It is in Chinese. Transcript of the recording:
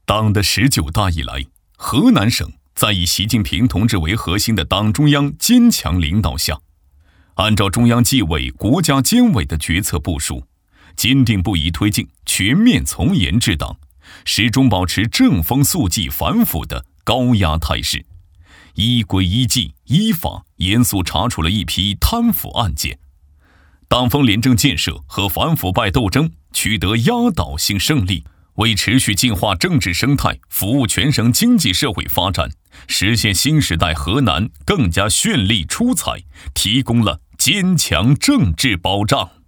党的19大以来，河南省在以习近平同志为核心的党中央坚强领导下，按照中央纪委国家监委的决策部署，坚定不移推进全面从严治党，始终保持正风肃纪反腐的高压态势，依规依纪依法严肃查处了一批贪腐案件，党风廉政建设和反腐败斗争取得压倒性胜利，为持续净化政治生态、服务全省经济社会发展、实现新时代河南更加绚丽出彩提供了坚强政治保障。